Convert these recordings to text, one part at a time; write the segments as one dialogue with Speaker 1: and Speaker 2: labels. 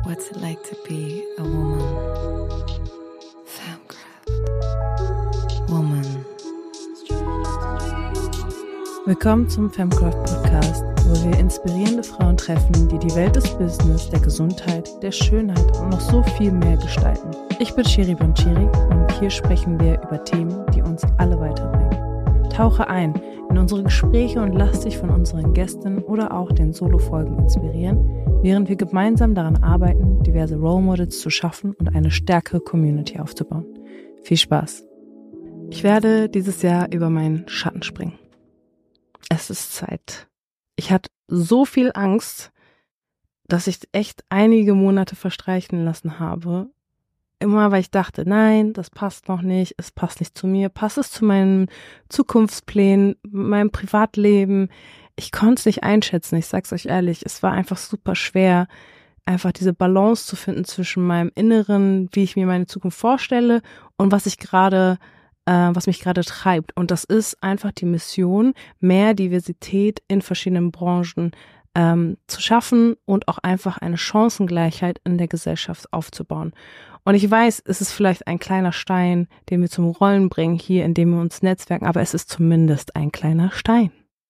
Speaker 1: What's it like to be a woman? Femcraft. Woman. Willkommen zum Femcraft Podcast, wo wir inspirierende Frauen treffen, die die Welt des Business, der Gesundheit, der Schönheit und noch so viel mehr gestalten. Ich bin Shiri Bonchiri und hier sprechen wir über Themen, die uns alle weiterbringen. Tauche ein in unsere Gespräche und lass dich von unseren Gästen oder auch den Solo-Folgen inspirieren, während wir gemeinsam daran arbeiten, diverse Role Models zu schaffen und eine stärkere Community aufzubauen. Viel Spaß! Ich werde dieses Jahr über meinen Schatten springen. Es ist Zeit. Ich hatte so viel Angst, dass ich echt einige Monate verstreichen lassen habe. Immer, weil ich dachte, nein, das passt noch nicht, es passt nicht zu mir, passt es zu meinen Zukunftsplänen, meinem Privatleben. Ich konnte es nicht einschätzen, ich sag's euch ehrlich, es war einfach super schwer, einfach diese Balance zu finden zwischen meinem Inneren, wie ich mir meine Zukunft vorstelle und was mich gerade treibt. Und das ist einfach die Mission, mehr Diversität in verschiedenen Branchen zu schaffen und auch einfach eine Chancengleichheit in der Gesellschaft aufzubauen. Und ich weiß, es ist vielleicht ein kleiner Stein, den wir zum Rollen bringen hier, indem wir uns netzwerken, aber es ist zumindest ein kleiner Stein.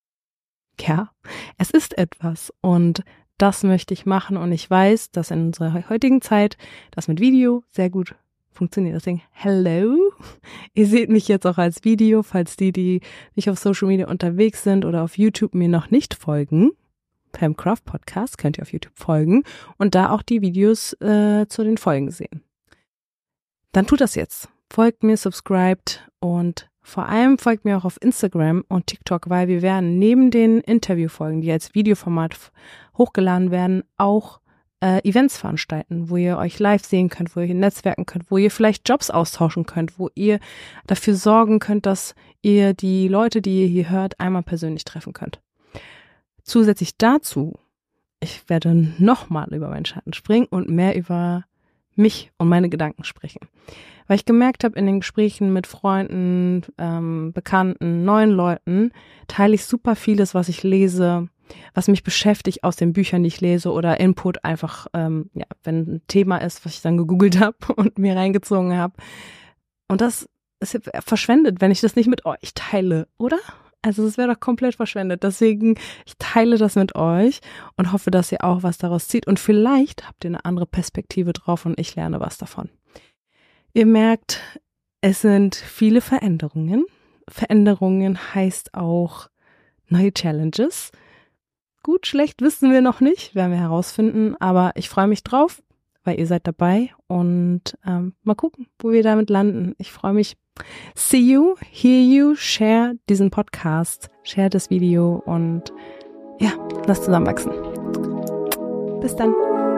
Speaker 1: Ja, es ist etwas und das möchte ich machen und ich weiß, dass in unserer heutigen Zeit das mit Video sehr gut funktioniert. Deswegen, hello, ihr seht mich jetzt auch als Video, falls die nicht auf Social Media unterwegs sind oder auf YouTube mir noch nicht folgen. Femcraft Podcast könnt ihr auf YouTube folgen und da auch die Videos zu den Folgen sehen. Dann tut das jetzt. Folgt mir, subscribt und vor allem folgt mir auch auf Instagram und TikTok, weil wir werden neben den Interviewfolgen, die als Videoformat hochgeladen werden, auch Events veranstalten, wo ihr euch live sehen könnt, wo ihr netzwerken könnt, wo ihr vielleicht Jobs austauschen könnt, wo ihr dafür sorgen könnt, dass ihr die Leute, die ihr hier hört, einmal persönlich treffen könnt. Zusätzlich dazu, ich werde nochmal über meinen Schatten springen und mehr über mich und meine Gedanken sprechen. Weil ich gemerkt habe, in den Gesprächen mit Freunden, Bekannten, neuen Leuten, teile ich super vieles, was ich lese, was mich beschäftigt aus den Büchern, die ich lese oder Input einfach, wenn ein Thema ist, was ich dann gegoogelt habe und mir reingezogen habe. Und das ist verschwendet, wenn ich das nicht mit euch teile, oder? Also es wäre doch komplett verschwendet. Deswegen, ich teile das mit euch und hoffe, dass ihr auch was daraus zieht. Und vielleicht habt ihr eine andere Perspektive drauf und ich lerne was davon. Ihr merkt, es sind viele Veränderungen. Veränderungen heißt auch neue Challenges. Gut, schlecht wissen wir noch nicht, werden wir herausfinden. Aber ich freue mich drauf, weil ihr seid dabei. Und mal gucken, wo wir damit landen. Ich freue mich. See you, hear you, share diesen Podcast, share das Video und ja, lass zusammenwachsen. Bis dann.